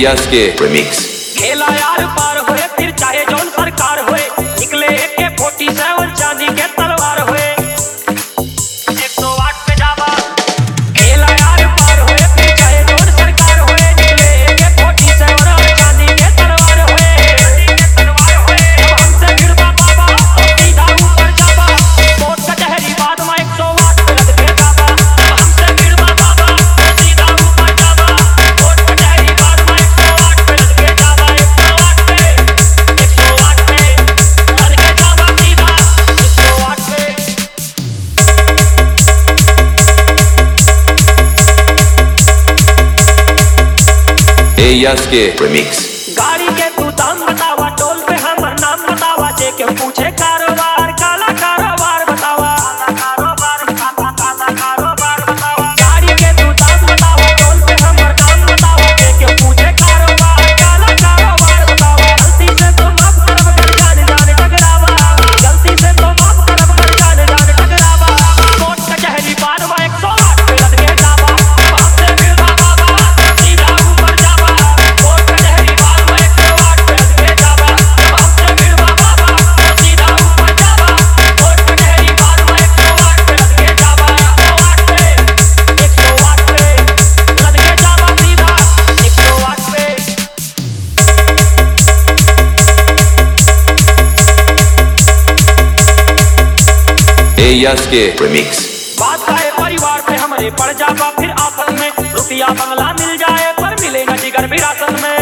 Yes के remix. खेला यार पार होए फिर चाहे जौन सरकार होए, निकले AK-47 चांदी के तलवार होए, 108 पे जावा। खेला यार पार होए फिर चाहे जौन सरकार होए, निकले AK-47 चांदी के तलवार होए। जब हमसे भिड़वा बाबा तो सीधा ऊपर जावा, कोर्ट कचहरी बाद में 108 पे लद के जावा। जब हमसे भिड़वा बाबा तो सीधा ऊपर जावा, कोर्ट कचहरी बाद में 108 पे लद के जावा। 108 पे लद के जावा सीधा 108 पे। यस के रिमिक्स। गाड़ी के तू दाम बतावा, टोल पे हमर नाम बतावा, जे के पूछे कारोबार काला कारोबार बतावा। गाड़ी के तू दाम बतावा, टोल पे हमर नाम बतावा, जे के पूछे कारोबार काला कारोबार बतावा। गलती से तो माफ करब कर जान जान टकरावा, गलती से तो माफ करब कर जान जान टकरावा। कोर्ट कचहरी बाद में 108 पे लद के जावा। हमसे भिड़वा बाबा सीधा ऊपर जावा, कोर्ट कचहरी बाद में 108 पे लद के जावा। हमसे भिड़वा बाबा तो सीधा ऊपर जावा, कोर्ट कचहरी बाद में 108 पे लद के जावा। 108 पे लद के जावा सीधा 108 पे। यस के रिमिक्स। बात आए परिवार पे हमारे पड़ जावा, फिर आपस में रुपया बंगला मिल जाए पर मिलेगा जिगर विरासत में।